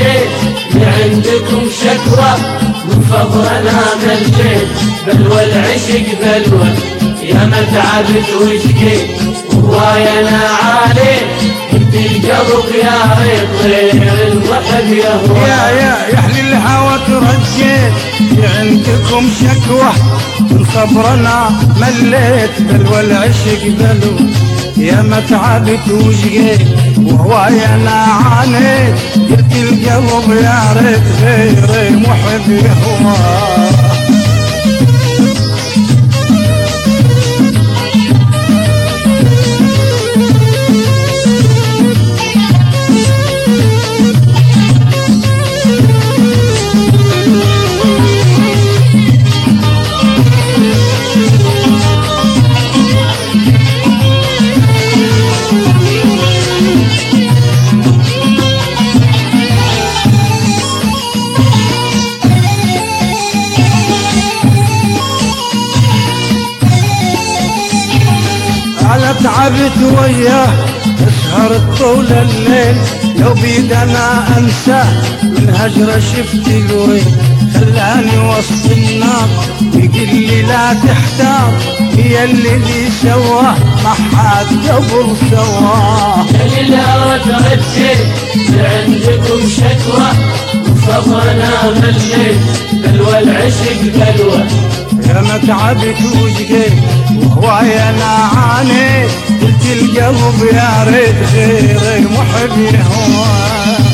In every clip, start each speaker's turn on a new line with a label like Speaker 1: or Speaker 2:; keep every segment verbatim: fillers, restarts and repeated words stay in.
Speaker 1: عانيت لعندكم شكوى من فضلنا مليت بلوى العشق بلوى يا ما تعبت وشقيت وهواينا عانيت انت القلب يا ريت غير المحب يهوى
Speaker 2: يا يا يا اهل الهوى ترجيت لعندكم شكوى من صبرنا مليت بلوى العشق بلوى يا ما تعبت وشقيت وهواينا عانيت قلت القلب يا ريت غير محب يهوى على تعبت وياه اسهر طول الليل لو بيد انا انساه من هجره شفت الويل خلاني وسط النار يقول لي لا تحتار هي اللي لي سواه ما حد قبل سواه
Speaker 1: الهوى ترجيت لعندكم شكوى وصبرنا مليت بلوى العشق بلوى
Speaker 2: يا ما تعبت وشقيت وهواينا عانيت قلت القلب يا ريت غير محب يهوى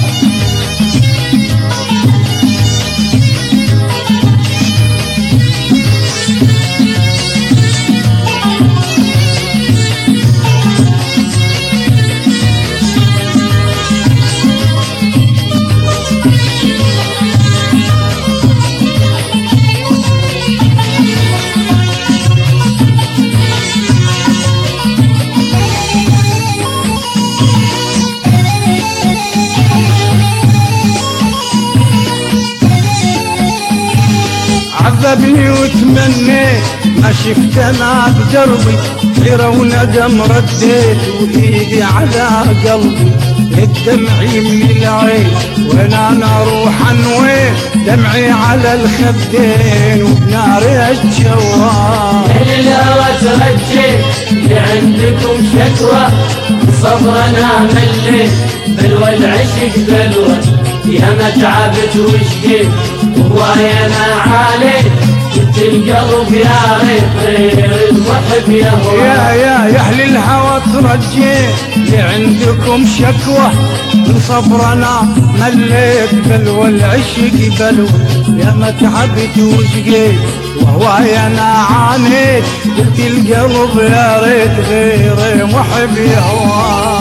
Speaker 2: عذبني وتمنيت ما شفت انا بدربي حيرة وندم رديت وايدي على قلبي الدمعي من العين وين انا اروح انوي دمعي على الخدين وبنار الجوال
Speaker 1: الهوى ترجيت لعندكم شكوى صبرنا مليت بلوى العشق بلوى يا ما تعبت وشقيت وهواينا عانيت قلت القلب يا ريت غير المحب يهوى
Speaker 2: يا يا يا اهل الهوى ترجيت لعندكم شكوى من صبرنا مليت بلوى العشق بلوى يا ما تعبت وشقيت وهواينا عانيت قلت القلب يا ريت غير محب يهوى